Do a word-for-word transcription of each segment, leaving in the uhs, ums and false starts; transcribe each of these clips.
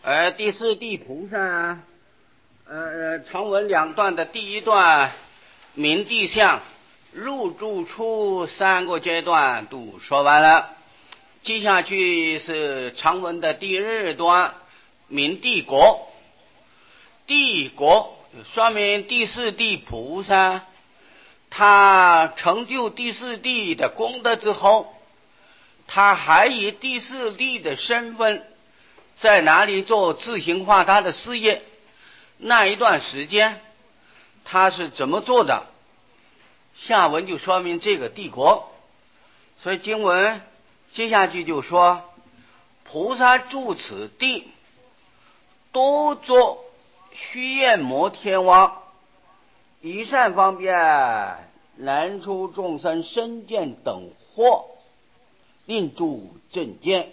呃，第四地菩萨，呃，长文两段的第一段，明地相、入住处三个阶段都说完了。接下去是长文的第二段，明地国。地国说明第四地菩萨，他成就第四地的功德之后，他还以第四地的身份在哪里做自行化他的事业，那一段时间他是怎么做的，下文就说明这个帝国。所以经文接下去就说，菩萨住此地，多作须焰摩天王，以善方便，难出众生身见等惑，令住正见。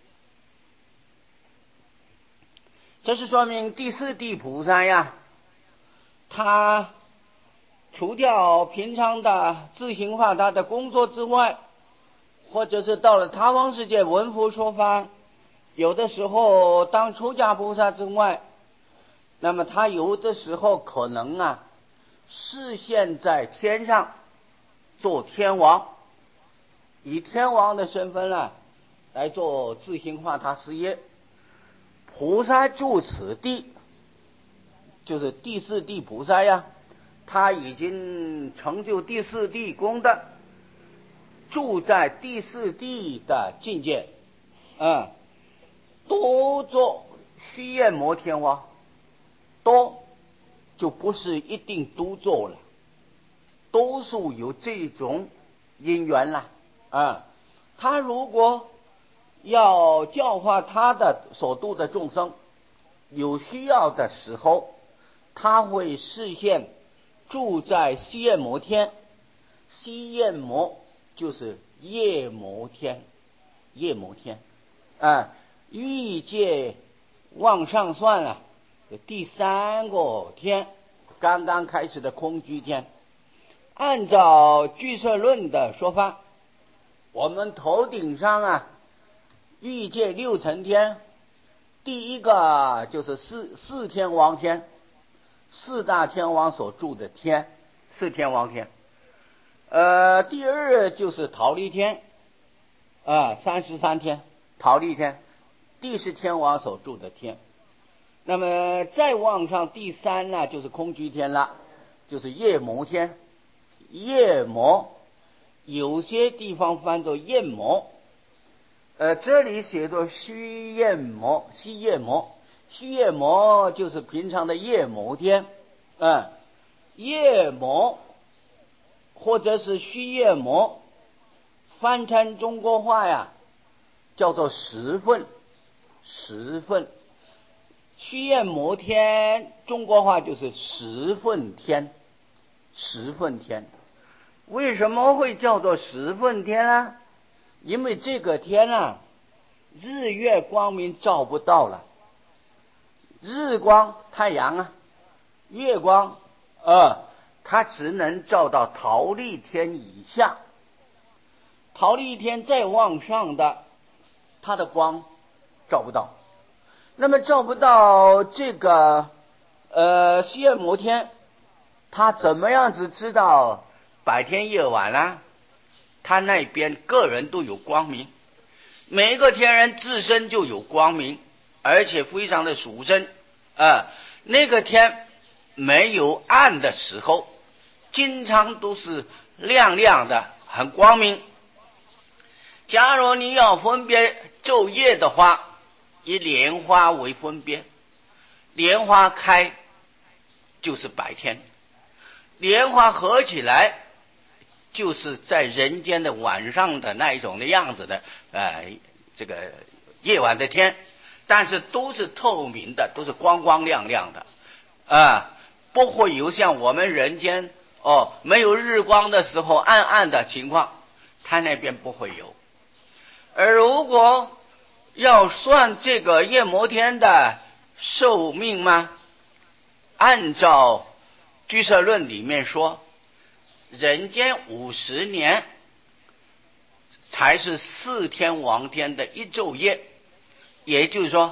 这是说明第四地菩萨呀，他除掉平常的自行化他的工作之外，或者是到了他方世界闻佛说法，有的时候当出家菩萨之外，那么他有的时候可能啊视现在天上做天王，以天王的身份啊来做自行化他事业。菩萨住此地，就是第四地菩萨呀，他已经成就第四地功德，住在第四地的境界，嗯，多做须焰摩天王，多就不是一定都做了，多数有这种因缘了，啊、嗯，他如果要教化他的所度的众生，有需要的时候，他会示现住在西焰摩天。西焰摩就是夜摩天，夜摩天啊，欲界往上算啊，第三个天，刚刚开始的空居天。按照俱舍论的说法，我们头顶上啊欲界六层天，第一个就是四四天王天，四大天王所住的天，四天王天。呃，第二就是忉利天，啊、呃，三十三天，忉利天，地是天王所住的天。那么再往上第三呢，就是空居天了，就是夜摩天。夜摩有些地方翻作焰摩，呃，这里写作须焰摩，须焰摩，须焰摩就是平常的夜摩天，嗯，夜摩或者是须焰摩，翻成中国话呀，叫做十分，十分。须焰摩天中国话就是十分天，十分天。为什么会叫做十分天呢？因为这个天啊，日月光明照不到了，日光太阳啊，月光呃它只能照到忉利天以下，忉利天再往上的它的光照不到。那么照不到这个呃须焰摩天，他怎么样子知道白天夜晚呢？他那边个人都有光明，每一个天人自身就有光明，而且非常的殊胜啊、呃！那个天没有暗的时候，经常都是亮亮的，很光明。假如你要分别昼夜的话，以莲花为分别，莲花开就是白天，莲花合起来就是在人间的晚上的那一种的样子的，呃，这个夜晚的天，但是都是透明的，都是光光亮亮的，啊、呃，不会有像我们人间哦没有日光的时候暗暗的情况，他那边不会有。而如果要算这个夜摩天的寿命吗？按照俱舍论里面说，人间五十年才是四天王天的一昼夜，也就是说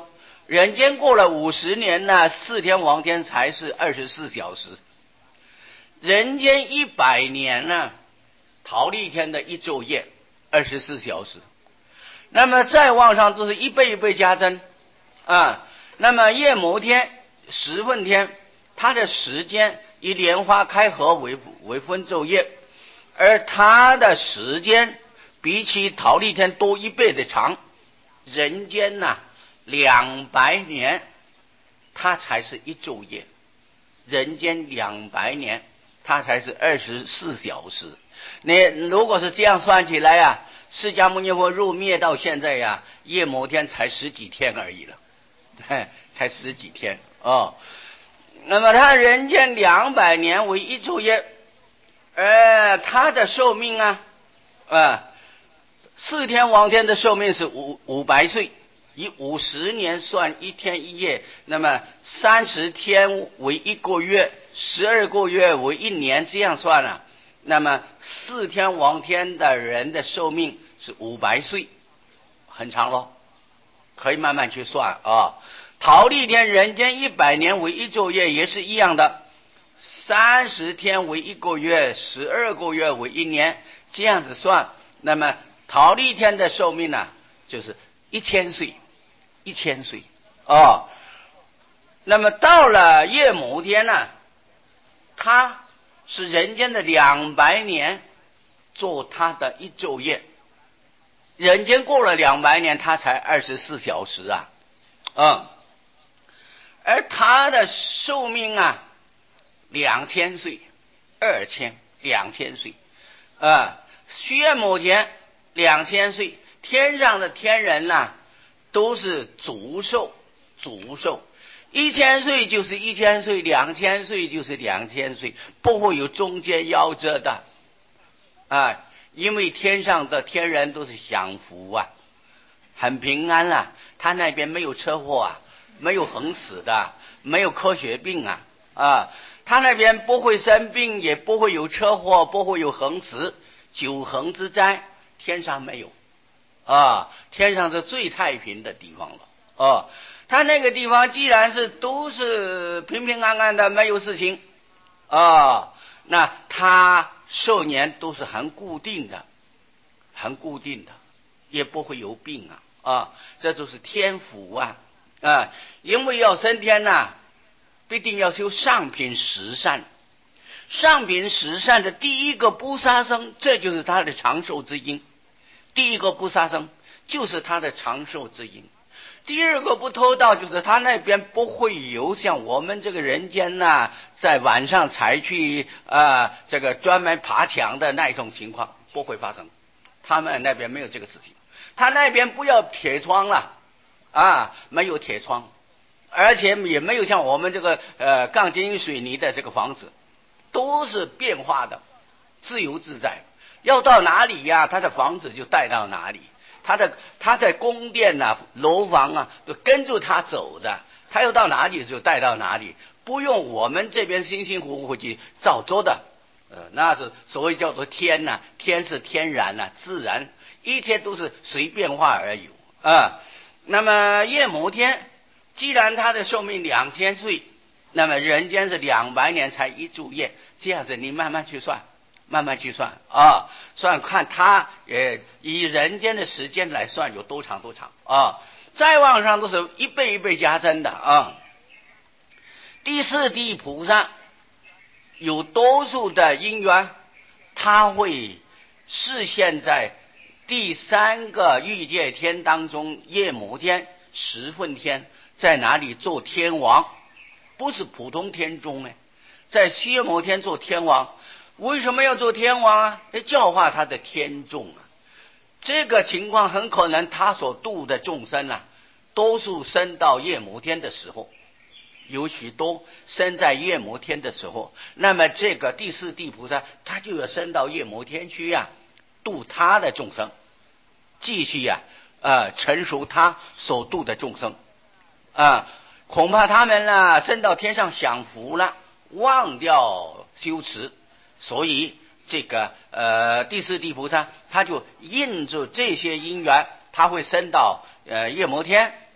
人间过了五十年呢，四天王天才是二十四小时。人间一百年呢，桃历天的一昼夜二十四小时。那么再往上都是一倍一倍加增啊。那么夜摩天、十分天，它的时间以莲花开合为为分昼夜，而它的时间比起桃历天多一倍的长。人间呐、啊，两百年，它才是一昼夜；人间两百年，它才是二十四小时。你如果是这样算起来呀、啊，释迦牟尼佛入灭到现在呀、啊，夜摩天才十几天而已了，才十几天哦。那么他人间两百年为一昼夜，呃，他的寿命啊，呃，四天王天的寿命是五五百岁，以五十年算一天一夜，那么三十天为一个月，十二个月为一年，这样算啊。那么四天王天的人的寿命是五百岁，很长咯，可以慢慢去算啊。桃历天人间一百年为一昼夜也是一样的，三十天为一个月，十二个月为一年，这样子算。那么桃历天的寿命呢，就是一千岁，一千岁哦。那么到了夜摩天呢，它是人间的两百年做它的一昼夜，人间过了两百年，它才二十四小时啊，嗯。而他的寿命啊，两千岁，二千两千岁，啊，夜摩天两千岁，天上的天人呐、啊，都是足寿，足寿，一千岁就是一千岁，两千岁就是两千岁，不会有中间夭折的，啊，因为天上的天人都是享福啊，很平安啊，他那边没有车祸啊。没有横死的，没有科学病啊啊！他那边不会生病，也不会有车祸，不会有横死、九横之灾，天上没有啊！天上是最太平的地方了哦。他那个地方既然是都是平平安安的，没有事情啊，那他寿年都是很固定的，很固定的，也不会有病啊啊！这就是天福啊！啊，因为要升天呐、啊，必定要修上品十善。上品十善的第一个不杀生，这就是他的长寿之因。第一个不杀生就是他的长寿之因。第二个不偷盗，就是他那边不会有像我们这个人间呐、啊，在晚上才去啊、呃、这个专门爬墙的那种情况不会发生。他们那边没有这个事情，他那边不要铁窗了。啊，没有铁窗，而且也没有像我们这个呃钢筋水泥的这个房子，都是变化的，自由自在。要到哪里呀、啊，他的房子就带到哪里，他的他的宫殿呐、啊、楼房啊，都跟着他走的，他要到哪里就带到哪里，不用我们这边辛辛苦苦去造作的。呃，那是所谓叫做天呐、啊，天是天然呐、啊，自然，一切都是随变化而有啊。那么夜摩天，既然他的寿命两千岁，那么人间是两百年才一昼夜，这样子你慢慢去算，慢慢去算啊，算看他呃以人间的时间来算有多长多长啊，再往上都是一倍一倍加增的啊。第四地菩萨有多数的因缘，他会示现在第三个欲界天当中，夜摩天、十分天在哪里做天王？不是普通天中哎，在夜摩天做天王。为什么要做天王啊？教化他的天众啊。这个情况很可能他所度的众生啊，多数生到夜摩天的时候，有许多生在夜摩天的时候，那么这个第四地菩萨他就要升到夜摩天去呀、啊。度他的众生，继续呀、啊，呃，成熟他所度的众生，啊，恐怕他们呢升到天上享福了，忘掉修持，所以这个呃第四地菩萨他就印着这些因缘，他会升到呃夜摩天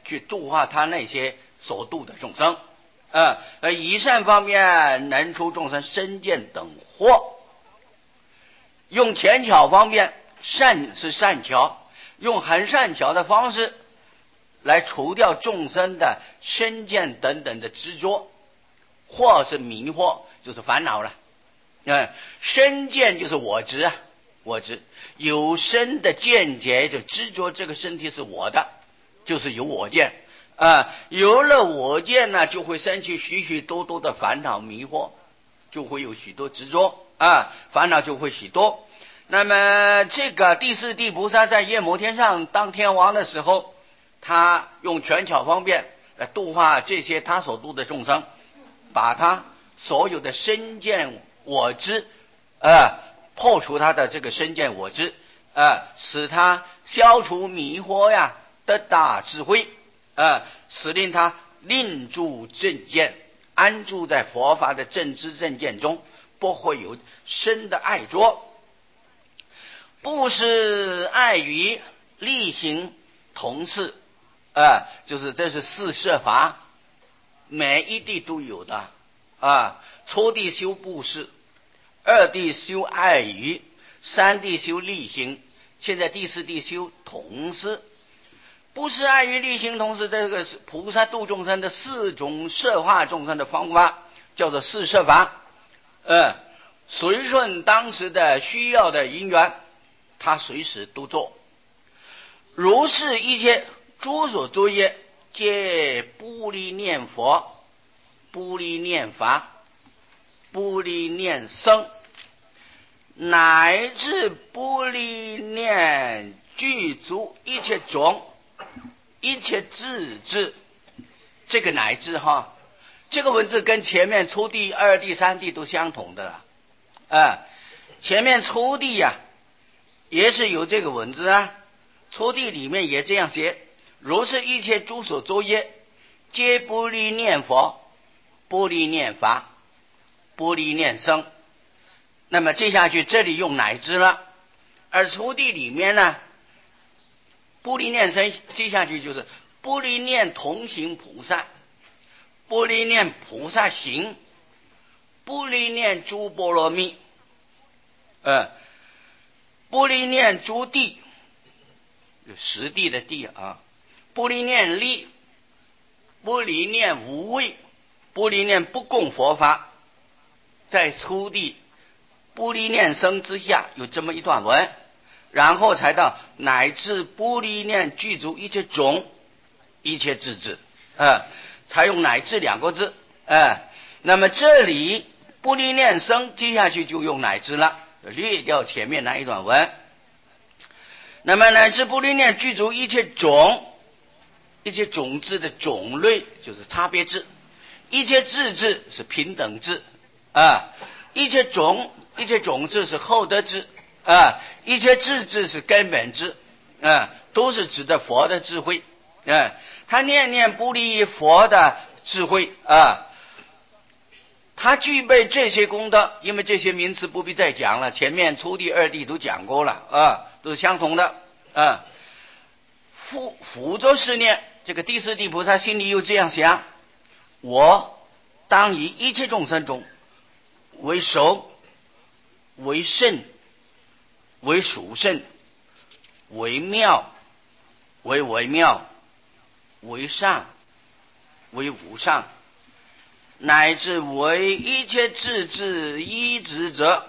去度化他那些所度的众生。呃，呃，以善方面能除众生身见等惑，用浅巧方面，善是善巧，用很善巧的方式来除掉众生的身见等等的执着，惑是迷惑，就是烦恼了。嗯，身见就是我执啊，我执有身的见解，就执着这个身体是我的，就是有我见啊。有了我见呢，就会生起许许多多的烦恼迷惑，就会有许多执着啊，烦恼就会许多。那么这个第四地菩萨在夜摩天上当天王的时候，他用权巧方便来度化这些他所度的众生，把他所有的身见我知呃破除他的这个身见我知呃使他消除迷惑呀，得大智慧呃使令他令住正见，安住在佛法的正知正见中，不会有深的爱着。不是爱于力行同事呃就是这是四摄法，每一地都有的啊。初地修布施，二地修爱语，三地修力行，现在第四地修同事。不是爱于力行同事，这个是菩萨度众生的四种摄化众生的方法，叫做四摄法。呃，随顺当时的需要的因缘，他随时都做。如是一切诸所作业，皆不离念佛，不离念法，不离念僧，乃至不离念具足一切种，一切智智。这个乃至哈，这个文字跟前面初地、二地、三地都相同的了。啊、呃，前面初地呀、啊，也是有这个文字啊。初地里面也这样写：如是一切诸所作业，皆不离念佛，不离念法，不离念僧。那么接下去这里用乃至了，而初地里面呢，不离念僧，接下去就是不离念同行菩萨，不离念菩萨行，不离念诸波罗蜜，呃，不离念诸地，实地的地啊，不离念力，不离念无畏，不离念不共佛法。在初地不离念僧之下有这么一段文，然后才到乃至不离念具足一切种，一切智智，呃，才用乃至两个字。呃，那么这里不离念僧，接下去就用乃至了，略掉前面那一段文。那么乃至不离念具足一切种，一切种子的种类就是差别智，一切智智是平等智啊，一切种一切种子是厚德智啊，一切智智是根本智啊，都是指的佛的智慧啊。他念念不离佛的智慧啊，他具备这些功德，因为这些名词不必再讲了，前面初地、二地都讲过了啊，都是相同的啊。辅辅佐是念，这个第四地菩萨心里又这样想：我当以一切众生中为首，为圣，为属圣，为妙，为微妙，为上，为无上，乃至为一切智智依止者。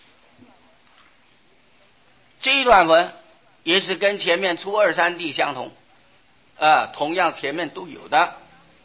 这一段文也是跟前面初二三地相同，呃，同样前面都有的。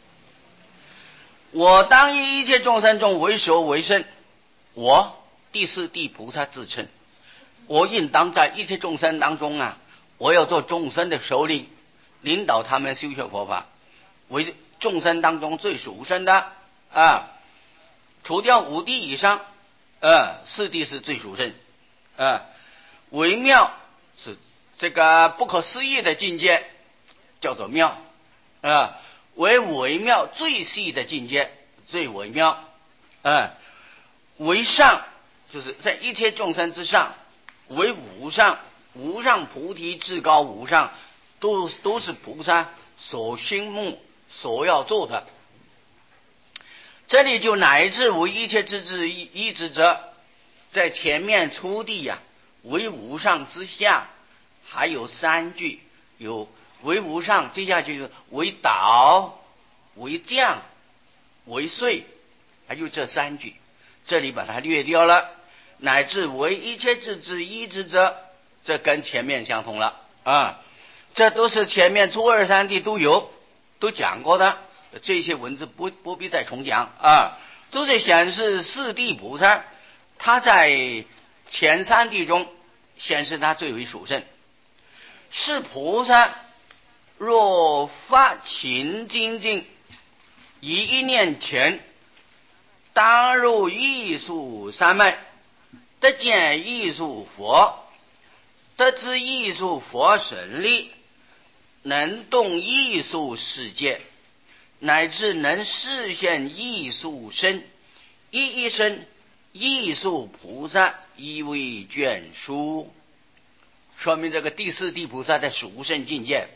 我当以一切众生中为首为圣，我第四地菩萨自称，我应当在一切众生当中啊，我要做众生的首领，领导他们修学佛法，为众生当中最殊胜的啊。除掉五地以上，呃，四地是最殊胜，呃，微妙是这个不可思议的境界，叫做妙啊、呃，为微妙最细的境界，最微妙啊、呃，为上就是在一切众生之上，为无上，无上菩提至高无上，都都是菩萨所心目所要做的。这里就乃至为一切之之一之者，在前面初地呀、啊，为无上之下还有三句，有为无上，接下去就是为导、为降、为遂，还有这三句，这里把它略掉了。乃至为一切之之一之者，这跟前面相同了啊，这都是前面初二三地都有都讲过的，这些文字不不必再重讲啊，都是显示四谛菩萨他在前三谛中显示他最为殊胜。是菩萨若发勤精进，以一念前，当入艺术三昧，得见艺术佛，得知艺术佛神力，能动艺术世界，乃至能实现艺术身，一一生艺术菩萨一为眷属，说明这个第四谛菩萨的殊胜境界。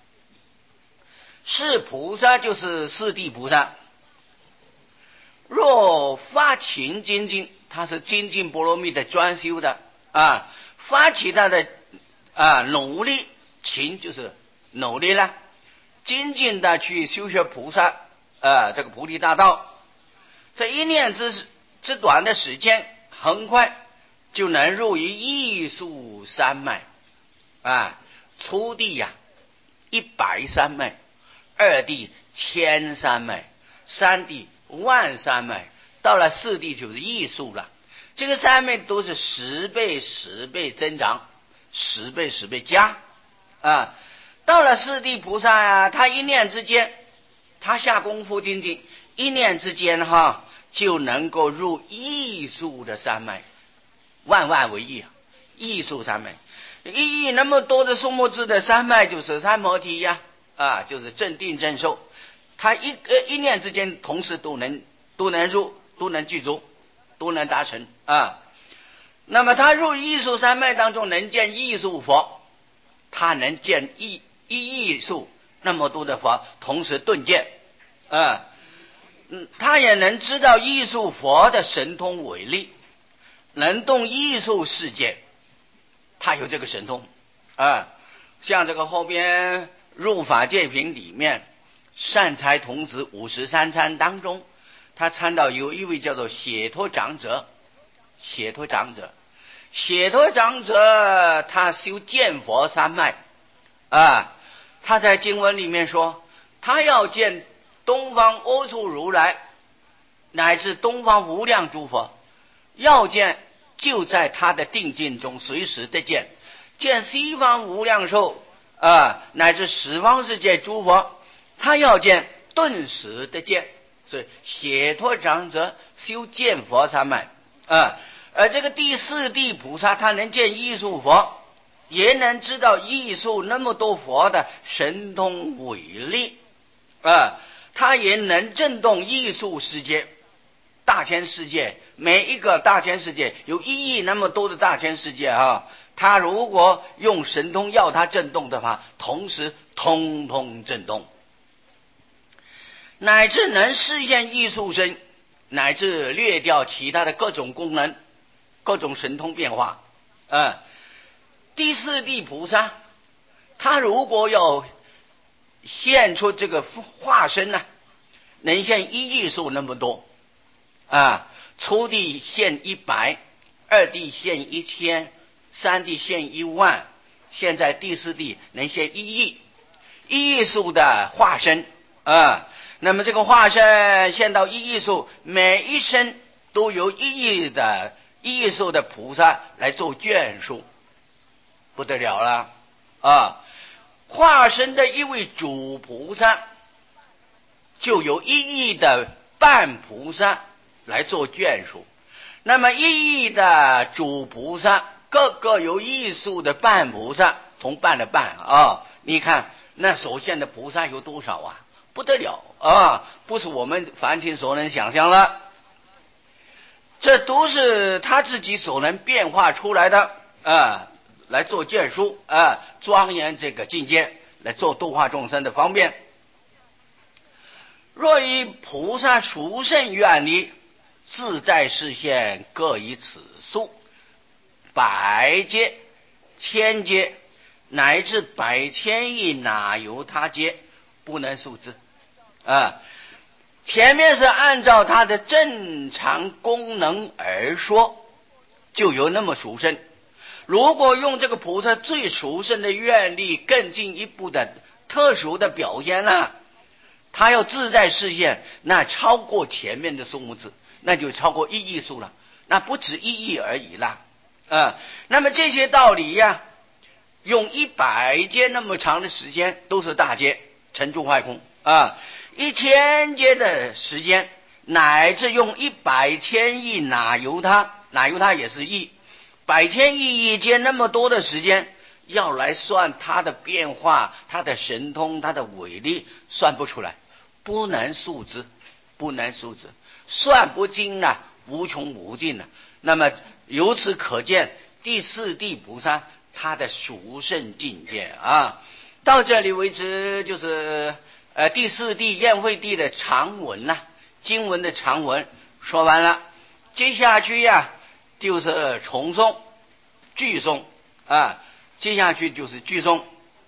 是菩萨就是四谛菩萨，若发勤精进，他是精进波罗蜜的专修的啊，发起他的啊努力，勤就是努力了，精进的去修学菩萨啊这个菩提大道，这一念之之短的时间，很快就能入于艺术三昧啊，初地呀、啊、一百三昧，二地千三昧，三地万三昧，到了四地就是艺术了。这个三昧都是十倍十倍增长，十倍十倍加啊。到了四地菩萨呀、啊，他一念之间，他下功夫精进，一念之间哈就能够入艺术的三昧，万万为一，艺术三昧。意义那么多的数目字的三昧就是三摩提呀，啊，就是正定正受，他一呃一念之间同时都能都能入，都能具足，都能达成啊。那么他入艺术三昧当中能见艺术佛，他能见艺一艺术那么多的佛同时顿见啊，嗯，他也能知道艺术佛的神通伟力，能动艺术世界，他有这个神通啊。像这个后边入法界品里面善财童子五十三参当中，他参到有一位叫做解脱长者，解脱长者解脱长者他修见佛三昧啊，他在经文里面说，他要见东方阿处如来乃至东方无量诸佛，要见就在他的定境中随时的见，见西方无量寿啊乃至十方世界诸佛，他要见顿时的见，所以解脱长者修见佛三昧啊。而这个第四谛菩萨他能见艺术佛，也能知道艺术那么多佛的神通伟力啊，他也能震动艺术世界，大千世界，每一个大千世界有一亿那么多的大千世界啊，他如果用神通要他震动的话，同时通通震动，乃至能实现艺术身，乃至略掉其他的各种功能，各种神通变化啊。第四谛菩萨他如果要现出这个化身呢、啊，能现一亿数那么多啊，初地现一百，二地现一千，三地现一万，现在第四地能现一亿，一亿数的化身啊。那么这个化身现到一亿数，每一身都由一亿的一亿数的菩萨来做眷属，不得了了啊！化身的一位主菩萨，就有一亿的半菩萨来做眷属。那么一亿的主菩萨，各个有艺术的半菩萨，同伴的伴啊！你看那所现的菩萨有多少啊？不得了啊！不是我们凡情所能想象了，这都是他自己所能变化出来的啊！来做眷属啊，庄严这个境界，来做度化众生的方便。 若以菩萨殊胜愿力，自在示现，各以此数，百劫、千劫，乃至百千亿，哪有他劫不能数之啊？前面是按照它的正常功能而说，就有那么殊胜。如果用这个菩萨最殊胜的愿力更进一步的特殊的表现呢、啊，他要自在示现，那超过前面的数目字，那就超过一亿数了，那不止一亿而已啦。啊，那么这些道理呀、啊，用一百劫那么长的时间都是大劫，成住坏空啊。一千劫的时间，乃至用一百千亿，哪由他？哪由他也是亿，百千亿亿间那么多的时间，要来算他的变化、他的神通、他的伟力，算不出来，不能数之，不能数之，算不尽啊，无穷无尽啊。那么由此可见，第四地菩萨他的殊胜境界啊。到这里为止，就是呃第四地宴会地的长文呐、啊，经文的长文说完了。接下去呀、啊，就是重诵、句诵啊，接下去就是句诵。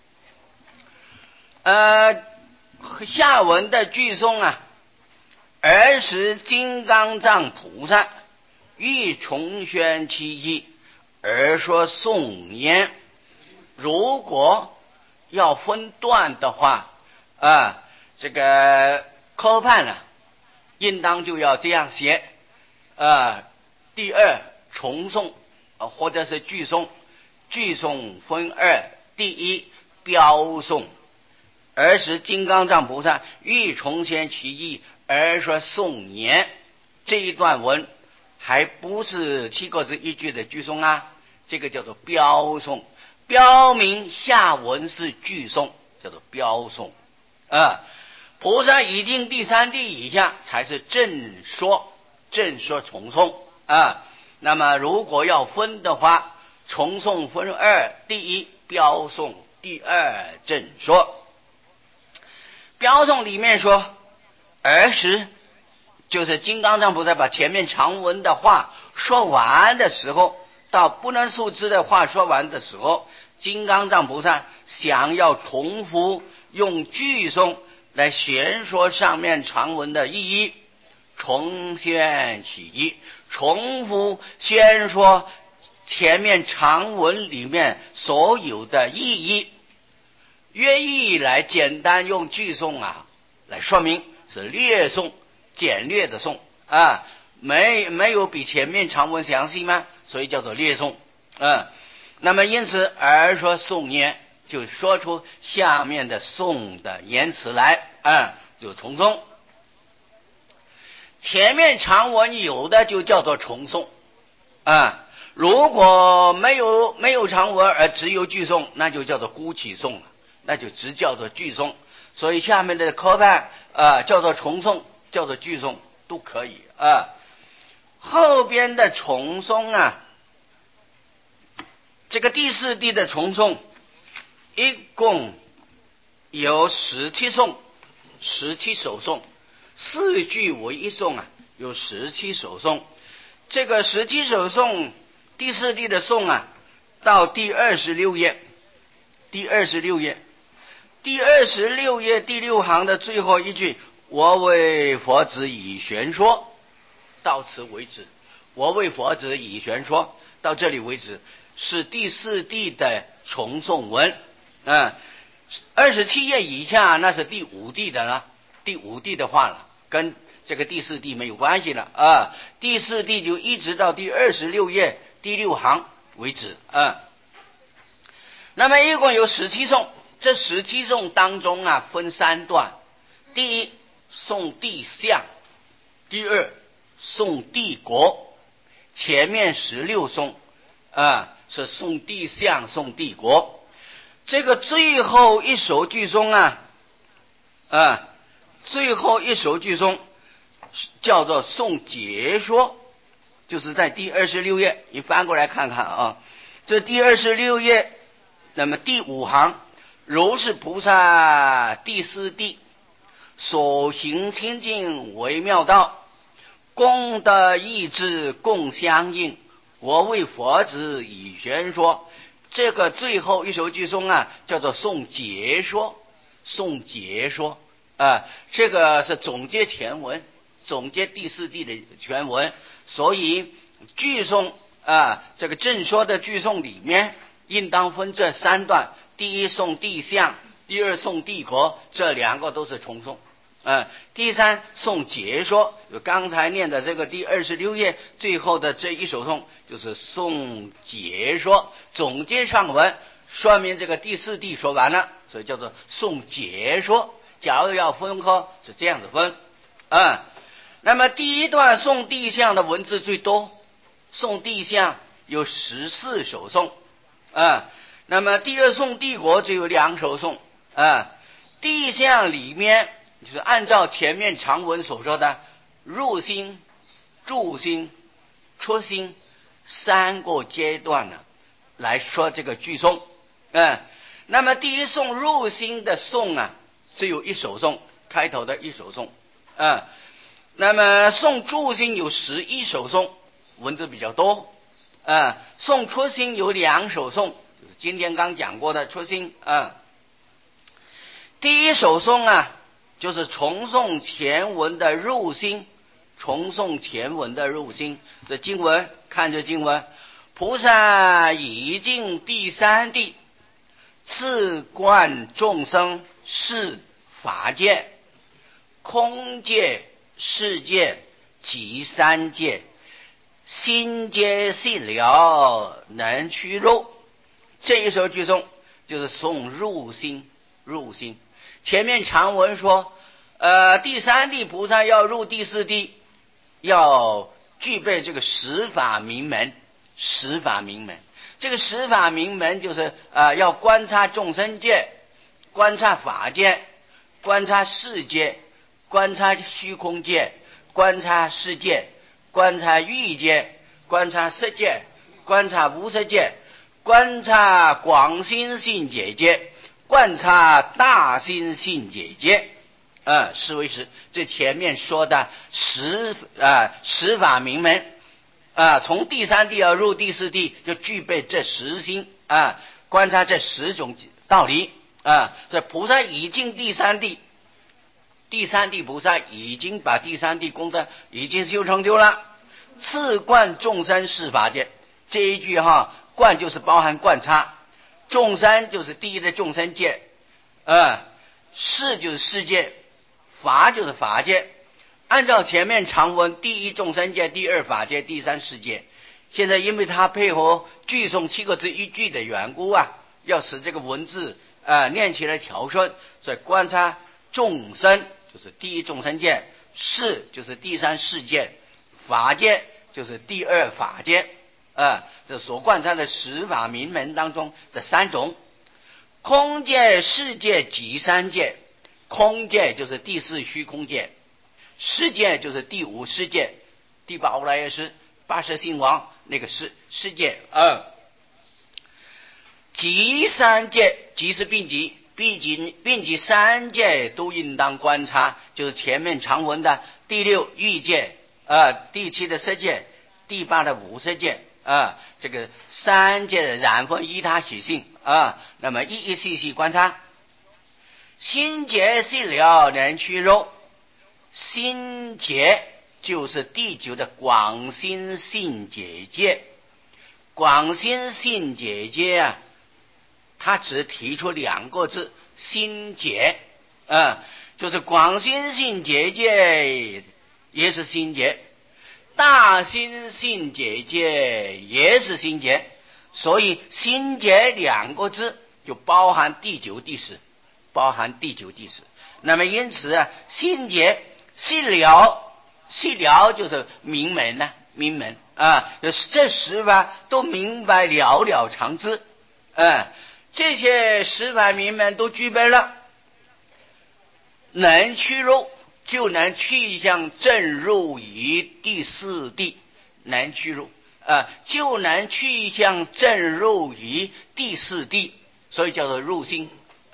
呃，下文的句诵啊，尔时金刚藏菩萨欲重宣其意，而说颂言。如果要分段的话啊，这个科判呢、啊，应当就要这样写啊。第二重诵啊，或者是句诵，句诵分二，第一标诵。尔时金刚藏菩萨欲重宣其意，而说颂言。这一段文还不是七个字一句的句诵啊，这个叫做标诵，标明下文是句诵，叫做标诵啊。菩萨已经第三地以下才是正说，正说重诵啊。那么如果要分的话，重诵分二，第一标诵，第二正说。标诵里面说，尔时就是金刚藏菩萨把前面长文的话说完的时候，到不能数之的话说完的时候，金刚藏菩萨想要重复用句诵来宣说上面长文的意义，重宣其意，重复宣说前面长文里面所有的意义。约意来简单用句诵啊来说明，是略诵，简略的诵啊，没没有比前面长文详细吗？所以叫做略诵啊。那么因此而说颂言，就说出下面的颂的言辞来啊，就重诵。前面长文有的就叫做重诵啊，如果没有没有长文而只有句诵，那就叫做孤起诵了，那就只叫做句诵。所以下面的科判啊叫做重诵，叫做句诵都可以啊。后边的重诵啊，这个第四地的重诵一共有十七颂，十七首颂，四句为一颂啊，有十七首颂。这个十七首颂第四地的颂啊，到第二十六页，第二十六页，第二十六页第六行的最后一句，我为佛子以宣说，到此为止。我为佛子以宣说，到这里为止是第四地的重诵文啊。二十七页以下那是第五地的了，第五地的话了，跟这个第四地没有关系了啊。第四地就一直到第二十六页第六行为止啊。那么一共有十七颂，这十七颂当中啊分三段，第一颂地相，第二颂地国。前面十六颂啊是颂地相、颂地国，这个最后一首句诵啊啊最后一首句诵叫做颂解说，就是在第二十六页，你翻过来看看啊，这第二十六页，那么第五行，如是菩萨第四地所行清净为妙道，功德意志共相应，我为佛子以宣说。这个最后一首句颂啊，叫做颂解说，颂解说啊，这个是总结前文，总结第四谛的全文。所以句颂啊，这个正说的句颂里面，应当分这三段：第一颂谛相，第二颂谛壳，这两个都是重颂。嗯，第三颂解说，就刚才念的这个第二十六页最后的这一首颂，就是颂解说，总结上文，说明这个第四谛说完了，所以叫做颂解说。假如要分科是这样子分。嗯，那么第一段颂谛相的文字最多，颂谛相有十四首颂。嗯，那么第二颂谛壳只有两首颂。嗯，谛相里面就是按照前面长文所说的入心、住心、出心三个阶段呢来说这个句颂。嗯，那么第一颂入心的颂啊，只有一首颂，开头的一首颂。嗯，那么颂住心有十一首颂，文字比较多。嗯，颂出心有两首颂，就是今天刚讲过的出心。嗯，第一首颂啊，就是重诵前文的入心，重诵前文的入心。这经文，看着经文，菩萨已尽第三谛，次观众生是法界，空界、世界即三界，心皆细了，能屈肉。这一首句颂就是诵入心，入心。前面长文说，呃，第三谛菩萨要入第四谛，要具备这个十法明门，十法明门。这个十法明门就是呃，要观察众生界，观察法界，观察世界，观察虚空界，观察世界，观察欲界，观察色界，观察无色界，观察广心性解界，观察大心性解界。啊，是为是这前面说的十啊十法明门啊，从第三谛要入第四谛，就具备这十心啊，观察这十种道理啊。这菩萨已尽第三谛，第三谛菩萨已经把第三谛功德已经修成就了。次观众生是法界，这一句哈，观就是包含观察，众生就是第一的众生界，啊，世就是世界，法就是法界。按照前面长文，第一众生界，第二法界，第三世界。现在因为它配合句诵七个字一句的缘故啊，要使这个文字啊、呃、念起来调顺，所以观察众生就是第一众生界，世就是第三世界，法界就是第二法界啊。这所观察的十法明门当中的三种，空界、世界即三界。空界就是第四虚空界，世界就是第五世界，第八欧莱耶识八十星王那个世世界。嗯，即三界，即是并集，并集并集三界都应当观察，就是前面长文的第六欲界啊，第七的色界，第八的无色界啊，这个三界的染分依他习性啊，那么一一细细观察。心结细了，能屈肉。心结就是第九的广心性解界。广心性解界啊，它只提出两个字，心结啊，就是广心性解界也是心结，大心性解界也是心结，所以心结两个字就包含第九第十，包含第九第十。那么因此啊，心结细了，细了就是明门呢、啊，明门啊，这十法都明白了了常知，啊，这些十法明门都具备了，能去入就能去向正入于第四谛，能去入啊，就能去向正入于第四谛，所以叫做入心。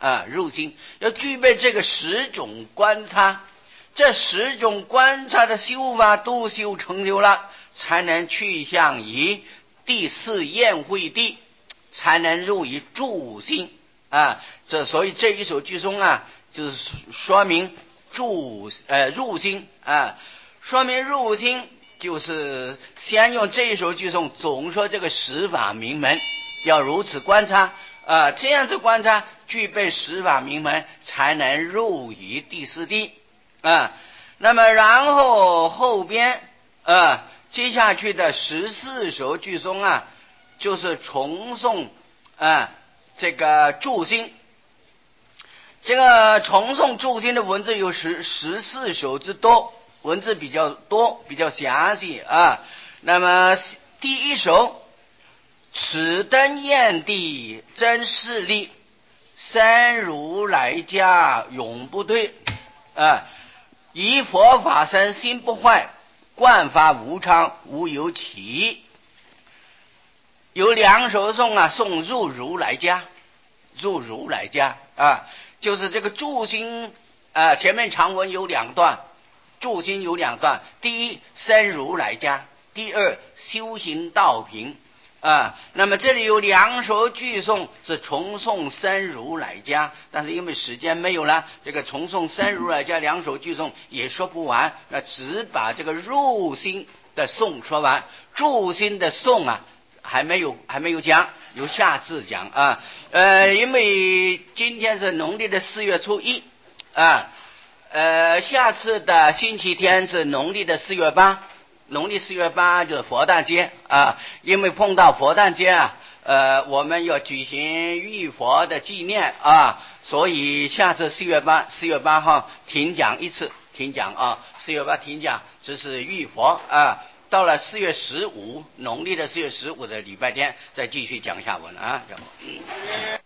啊，入心要具备这个十种观察，这十种观察的修法都修成就了，才能去向于第四宴会地，才能入于住心啊。这所以这一首句中啊，就是说明住呃入心啊，说明入心就是先用这一首句中总说这个十法明门要如此观察啊，这样子观察具备十法明门，才能入于第四地啊。那么然后后边啊接下去的十四首句中啊，就是重诵啊这个住心。这个重诵住心的文字有十十四首之多，文字比较多，比较详细啊。那么第一首，此灯焰地真势力，三如来家永不退啊。以佛法身心不坏，观法无常无有起。有两首颂啊，颂入如来家，入如来家啊，就是这个住心啊。前面长文有两段，住心有两段，第一生如来家，第二修行道平啊。那么这里有两首句颂是重诵生如来家，但是因为时间没有了，这个重诵生如来家两首句颂也说不完，那只把这个入心的颂说完，住心的颂啊还没有还没有讲，由下次讲啊。呃，因为今天是农历的四月初一啊，呃，下次的星期天是农历的四月八，农历四月八就是佛诞节啊。因为碰到佛诞节啊，呃，我们要举行浴佛的纪念啊，所以下次四月八四月八号停讲一次，停讲啊，四月八停讲，这是浴佛啊。到了四月十五，农历的四月十五的礼拜天，再继续讲下文啊。嗯